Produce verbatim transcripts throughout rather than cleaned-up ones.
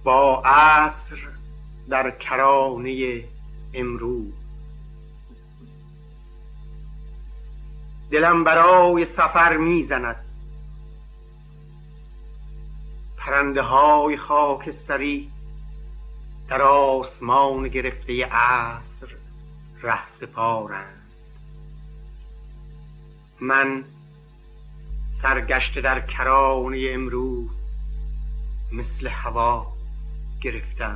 با عصر در کرانه امروز. دلم برای سفر میزند، پرنده های خاکستری در آسمان گرفته عصر ره سپارند. من سرگشته در کرانه امروز مثل هوا گرفتم.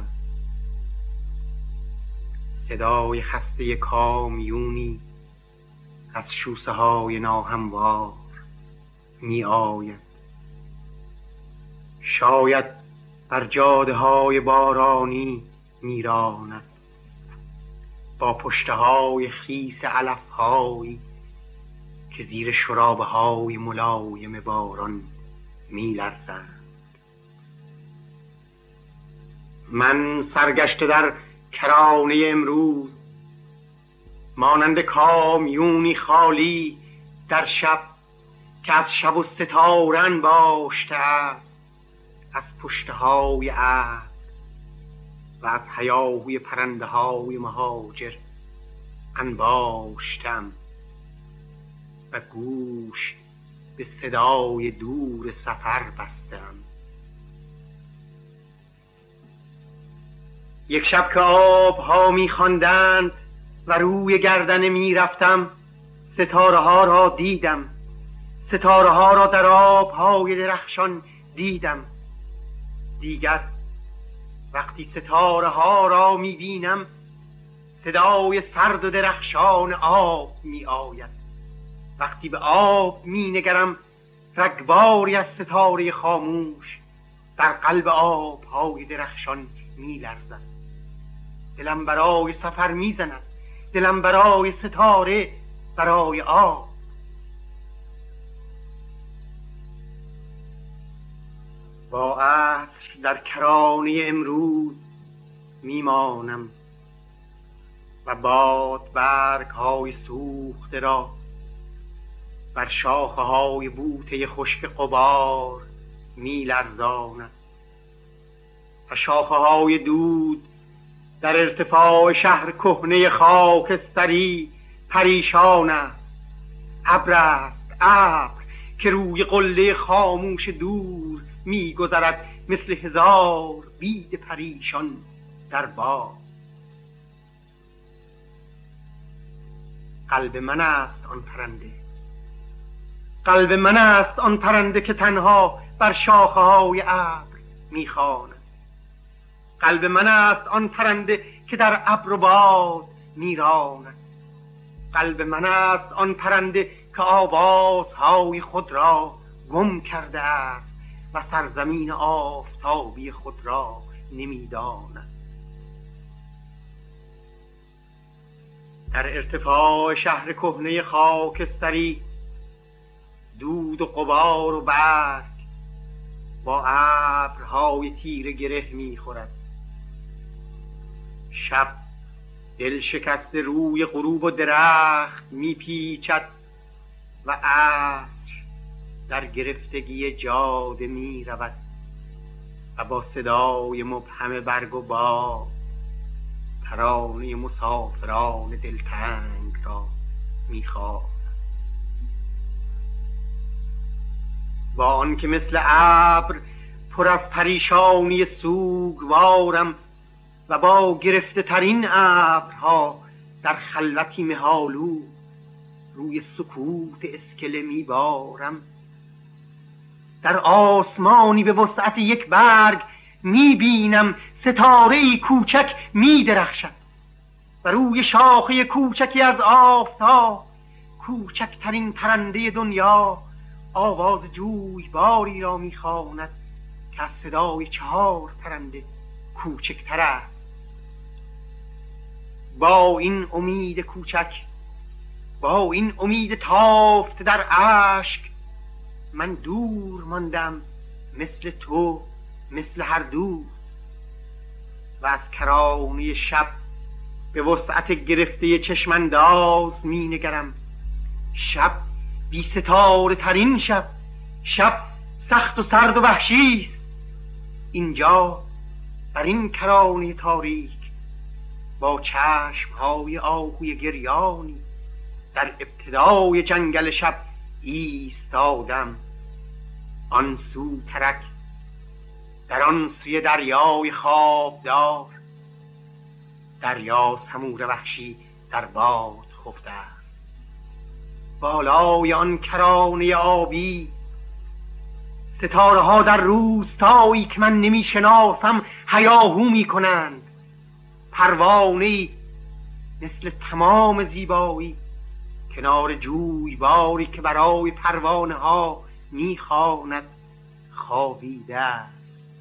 صدای خسته کامیونی از شوسه های ناهموار می آید. شاید بر جاده های بارانی می راند، با پشته های خیس علف هایی که زیر شرابه های ملایم باران می لرزند. من سرگشته در کرانه امروز مانند کامیونی خالی در شب که از شب و ستاره انباشته است از پشته های عصر و از هیاهوی پرنده های مهاجر انباشتم و گوش به صدای دور سفر بستم. یک شب که آبها می خواندند و روی گردنه می رفتم، ستاره ها را دیدم. ستاره ها را در آبهای درخشان دیدم. دیگر وقتی ستاره ها را می بینم، صدای سرد و درخشان آب می آید. وقتی به آب می نگرم، رگباری از ستاره خاموش در قلب آبهای درخشان می لرزد. دلم برای سفر می زند، دلم برای ستاره، برای آب. با عصر در کرانه امروز میمانم و باد برگ های سوخته را بر شاخه های بوته خشک غبار می لرزاند و شاخه های دود در ارتفاع شهر کهنه خاکستری پریشان است. ابر است، ابر که روی قله خاموش دور می گذرد مثل هزار بید پریشان در باد. قلب من است آن پرنده، قلب من است آن پرنده که تنها بر شاخه های ابر می خواند. قلب من است آن پرنده که در ابر و باد می راند. قلب من است آن پرنده که آوازهای خود را گم کرده است و سرزمین آفتابی خود را نمی داند. در ارتفاع شهر کهنه خاکستری دود و غبار و برگ با ابرهای تیره گره می خورد. شب دل شکسته روی غروب و درخت می پیچد و عصر در گرفتگی جاده می رود و با صدای مبهم برگ و باد ترانه مسافران دلتنگ را می خواند. با آن که مثل ابر پر از پریشانی سوگوارم و با گرفته ترین ابرها در خلوتی مهالو روی سکوت اسکله می بارم. در آسمانی به وسعت یک برگ می بینم ستاره‌ای کوچک می درخشد و روی شاخه کوچکی از آفتاب کوچکترین پرنده دنیا آواز جویباری را می خواند که از صدای چهار پرنده کوچکتر است. با این امید کوچک، با این امید تافت در اشک، من دور ماندم مثل تو، مثل هر دوست، و از کرانه شب به وسعت گرفته چشمانداز می نگرم. شب بی ستاره ترین شب، شب سخت و سرد و وحشی است. اینجا بر این کرانه تاریک با چشم های آهوی گریانی در ابتدای جنگل شب ایستادم. آن سو ترک، در آن سوی دریای خوابدار، دریا سمور وحشی در باد خفته است. بالای آن کرانه آبی ستاره ها در روستایی که من نمی شناسم هیاهو می کنند. پروانه‌ای مثل تمام زیبایی کنار جویباری که برای پروانه ها می خواند خوابیده است.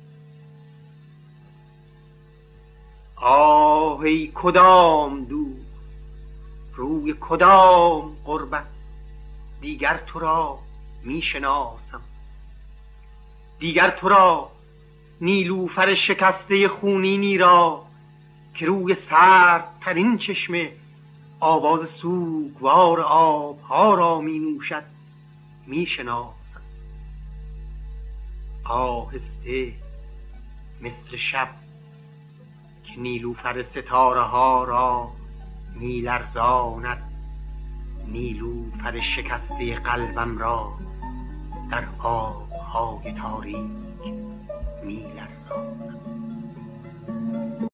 آه ای کدام دوست، روی کدام غربت دیگر تو را می شناسم. دیگر تو را، نیلوفر شکسته خونینی را که روی سرد ترین چشمه آواز سوگوار آبها را می نوشد می شناسم. آهسته مثل شب که نیلوفر ستاره ها را می لرزاند، نیلوفر شکسته قلبم را در آبهای تاریک می لرزاند.